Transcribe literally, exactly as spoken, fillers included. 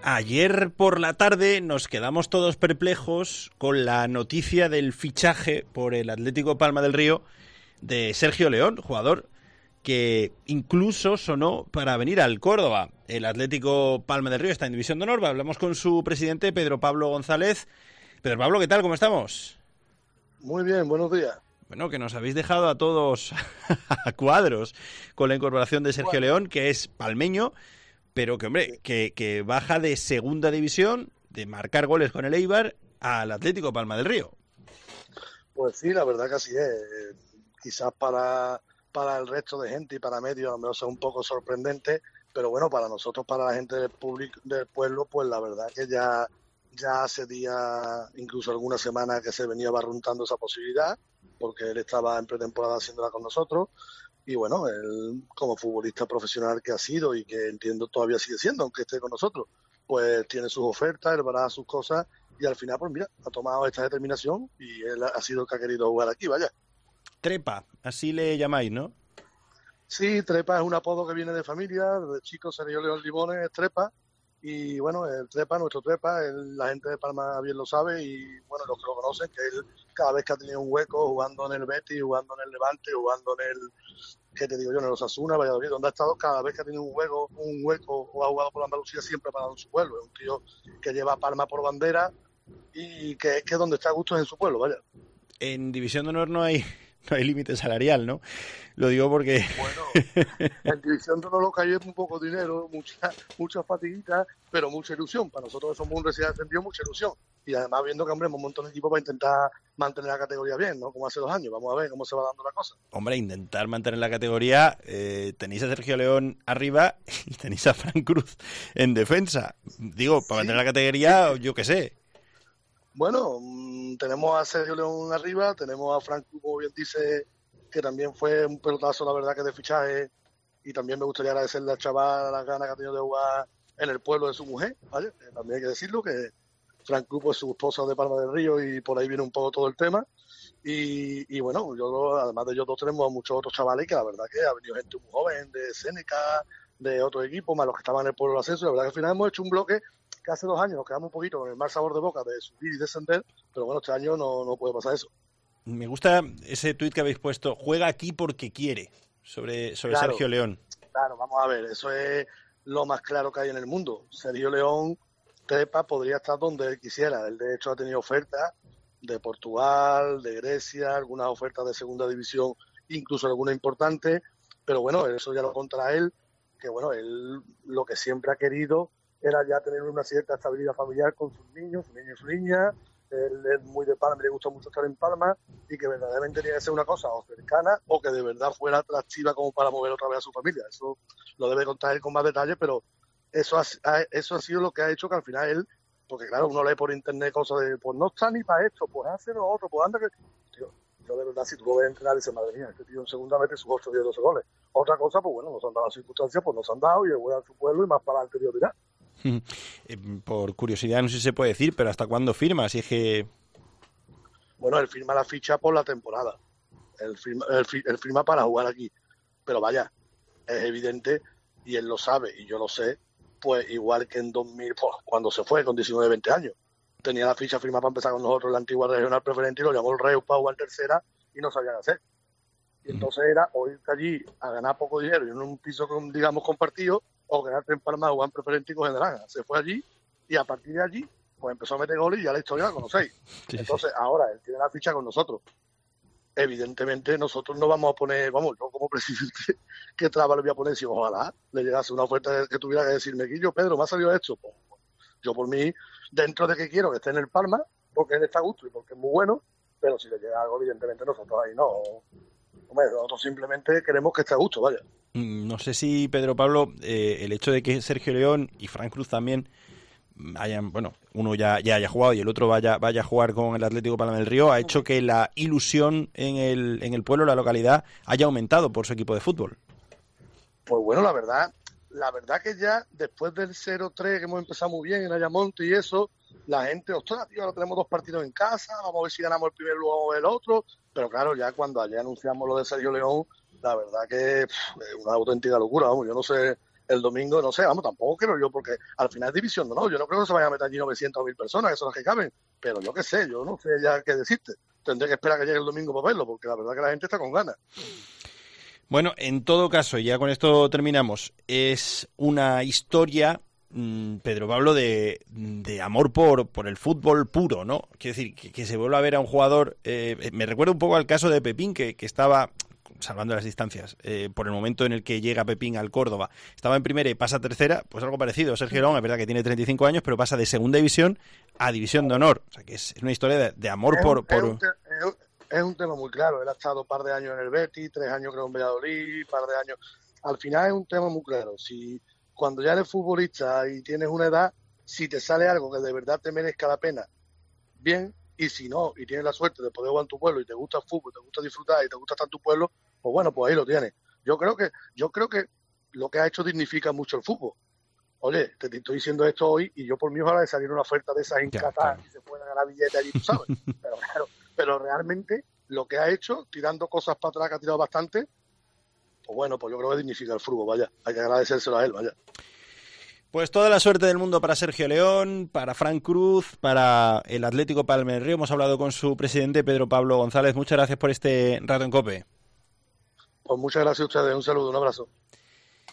Ayer por la tarde nos quedamos todos perplejos con la noticia del fichaje por el Atlético Palma del Río de Sergio León, jugador que incluso sonó para venir al Córdoba. El Atlético Palma del Río está en División de Honor. Hablamos con su presidente, Pedro Pablo González. Pedro Pablo, ¿qué tal? ¿Cómo estamos? Muy bien, buenos días. Bueno, que nos habéis dejado a todos a cuadros con la incorporación de Sergio bueno. León, que es palmeño, pero que, hombre, que, que baja de segunda división, de marcar goles con el Eibar, al Atlético Palma del Río. Pues sí, la verdad que así es. Quizás para, para el resto de gente y para medios a lo mejor sea un poco sorprendente, pero bueno, para nosotros, para la gente del público, del pueblo, pues la verdad que ya, ya hace días, incluso algunas semanas que se venía barruntando esa posibilidad, porque él estaba en pretemporada haciéndola con nosotros. Y bueno, él como futbolista profesional que ha sido y que entiendo todavía sigue siendo, aunque esté con nosotros, pues tiene sus ofertas, él verá sus cosas y al final, pues mira, ha tomado esta determinación y él ha sido el que ha querido jugar aquí, vaya. Trepa, así le llamáis, ¿no? Sí, Trepa es un apodo que viene de familia, de chico Sergio León Limones es Trepa y bueno, el Trepa, nuestro Trepa, él, la gente de Palma bien lo sabe y bueno, los que lo conocen, que él cada vez que ha tenido un hueco jugando en el Betis, jugando en el Levante, jugando en el, ¿qué te digo yo?, en el Osasuna, Valladolid, donde ha estado, cada vez que ha tenido un hueco, un hueco o ha jugado por Andalucía, siempre ha parado en su pueblo. Es un tío que lleva a Palma por bandera y que es que donde está a gusto es en su pueblo, vaya. En División de Honor no hay, no hay límite salarial, ¿no? Lo digo porque... Bueno, en División de Honor lo que hay es un poco de dinero, mucha, muchas fatiguitas, pero mucha ilusión. Para nosotros que somos un recién ascendido, mucha ilusión. Y además viendo que, hombre, hemos un montón de equipos para intentar mantener la categoría bien, ¿no? Como hace dos años. Vamos a ver cómo se va dando la cosa. Hombre, intentar mantener la categoría. Eh, tenéis a Sergio León arriba y tenéis a Fran Cruz en defensa. Digo, para sí. mantener la categoría, yo qué sé. Bueno, mmm, tenemos a Sergio León arriba, tenemos a Fran Cruz, como bien dice, que también fue un pelotazo, la verdad, que de fichaje. Y también me gustaría agradecerle al chaval las ganas que ha tenido de jugar en el pueblo de su mujer, ¿vale? Eh, también hay que decirlo, que Fran Cruz es su esposa de Palma del Río y por ahí viene un poco todo el tema. Y, y bueno, yo además de ellos dos tenemos a muchos otros chavales que la verdad que ha venido gente muy joven de Seneca, de otros equipos, más los que estaban en el pueblo del ascenso. La verdad que al final hemos hecho un bloque que hace dos años nos quedamos un poquito con el mal sabor de boca de subir y descender, pero bueno, este año no, no puede pasar eso. Me gusta ese tuit que habéis puesto, juega aquí porque quiere, sobre, sobre claro, Sergio León. Claro, vamos a ver, eso es lo más claro que hay en el mundo. Sergio León, Trepa, podría estar donde él quisiera. Él de hecho ha tenido ofertas de Portugal, de Grecia, algunas ofertas de segunda división, incluso alguna importante, pero bueno, eso ya lo contra él, que bueno, él lo que siempre ha querido era ya tener una cierta estabilidad familiar con sus niños, sus niños y su niña. Él es muy de Palma, le gusta mucho estar en Palma y que verdaderamente tenía que ser una cosa o cercana o que de verdad fuera atractiva como para mover otra vez a su familia. Eso lo debe contar él con más detalle, pero eso ha, eso ha sido lo que ha hecho que al final él, porque claro, uno lee por internet cosas de, pues no está ni para esto, pues hace lo otro, pues anda que... Tío, yo de verdad, si tú lo ves entrenar, dices, madre mía, este tío en segunda mete sus ocho, diez, doce goles. Otra cosa, pues bueno, nos han dado las circunstancias, pues nos han dado y él juega a su pueblo y más para adelante Dios dirá. Por curiosidad, no sé si se puede decir, pero ¿hasta cuándo firma? Si es que... Bueno, él firma la ficha por la temporada. Él firma, él, él firma para jugar aquí. Pero vaya, es evidente, y él lo sabe, y yo lo sé, pues igual que en dos mil, pues, cuando se fue, con diecinueve, veinte años. Tenía la ficha firmada para empezar con nosotros en la antigua regional preferente y lo llamó el Reus para jugar tercera y no sabían hacer. Y entonces era o irte allí a ganar poco dinero y en un piso, con, digamos, compartido, o quedarte en Palma a jugar en preferente y coger de naranja. Se fue allí y a partir de allí pues empezó a meter goles y ya la historia la conocéis. Sí, entonces sí. Ahora él tiene la ficha con nosotros. Evidentemente nosotros no vamos a poner, vamos, yo como presidente, ¿qué traba le voy a poner si ojalá le llegase una oferta que tuviera que decirme, Guillo, Pedro, me ha salido esto? Pues, yo por mí, dentro de que quiero que esté en el Palma, porque él está a gusto y porque es muy bueno, pero si le llega algo, evidentemente nosotros ahí no. Hombre, nosotros simplemente queremos que esté a gusto, vaya. No sé si, Pedro Pablo, eh, el hecho de que Sergio León y Fran Cruz también hayan, bueno, uno ya, ya haya jugado y el otro vaya, vaya a jugar con el Atlético Palma del Río, ha hecho que la ilusión en el, en el pueblo, la localidad, haya aumentado por su equipo de fútbol. Pues bueno, la verdad, la verdad que ya después del cero tres que hemos empezado muy bien en Ayamonte y eso, la gente, ostras, tío, ahora tenemos dos partidos en casa, vamos a ver si ganamos el primero luego el otro, pero claro, ya cuando ayer anunciamos lo de Sergio León, la verdad que pff, es una auténtica locura, vamos, yo no sé el domingo, no sé, vamos, tampoco quiero yo, porque al final es división, no, yo no creo que se vayan a meter allí novecientas mil personas, que son las que caben, pero yo qué sé, yo no sé ya qué decirte. Tendré que esperar que llegue el domingo para verlo, porque la verdad que la gente está con ganas. Bueno, en todo caso, ya con esto terminamos, es una historia, Pedro Pablo, de, de amor por, por el fútbol puro, ¿no? Quiero decir, que, que se vuelva a ver a un jugador, eh, me recuerda un poco al caso de Pepín, que, que estaba, salvando las distancias, eh, por el momento en el que llega Pepín al Córdoba, estaba en primera y pasa a tercera, pues algo parecido. Sergio León, es verdad que tiene treinta y cinco años, pero pasa de segunda división a división de honor, o sea que es una historia de, de amor es por... Un, por... Es, un te, es, un, es un tema muy claro, él ha estado un par de años en el Betis, tres años creo en Valladolid, un par de años, al final es un tema muy claro, si cuando ya eres futbolista y tienes una edad, si te sale algo que de verdad te merezca la pena, bien, y si no, y tienes la suerte de poder jugar en tu pueblo y te gusta el fútbol, te gusta disfrutar y te gusta estar en tu pueblo, pues bueno, pues ahí lo tienes. Yo creo que, yo creo que lo que ha hecho dignifica mucho el fútbol. Oye, te, te estoy diciendo esto hoy y yo por mí ojalá de salir una oferta de esas en Ya, Qatar claro. y se puedan ganar billetes allí, tú sabes. Pero claro, pero realmente lo que ha hecho, tirando cosas para atrás, que ha tirado bastante, pues bueno, pues yo creo que dignifica el fútbol, vaya. Hay que agradecérselo a él, vaya. Pues toda la suerte del mundo para Sergio León, para Fran Cruz, para el Atlético Palma del Río. Hemos hablado con su presidente, Pedro Pablo González. Muchas gracias por este rato en COPE. Pues muchas gracias a ustedes. Un saludo, un abrazo.